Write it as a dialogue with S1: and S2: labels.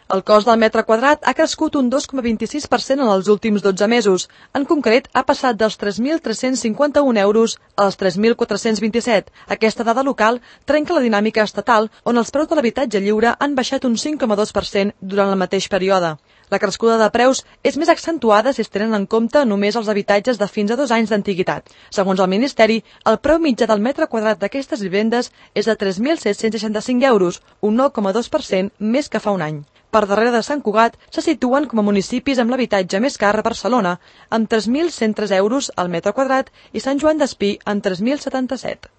S1: El cost del metre quadrat ha crescut un 2,26% en els últims 12 mesos. En concret, ha passat dels 3.351 euros als 3.427. Aquesta dada local trenca la dinàmica estatal, on els preus de l'habitatge lliure han baixat un 5,2% durant el mateix període. La crescuda de preus és més accentuada si es tenen en compte només els habitatges de fins a 2 anys d'antiguitat. Segons el Ministeri, el preu mitjà del metre quadrat d'aquestes vivendes és de 3.765 euros, un 9,2% més que fa un any. Per darrere de Sant Cugat se situen com a municipis amb l'habitatge més car a Barcelona, amb 3.103 euros al metre quadrat, i Sant Joan d'Espí amb 3.077.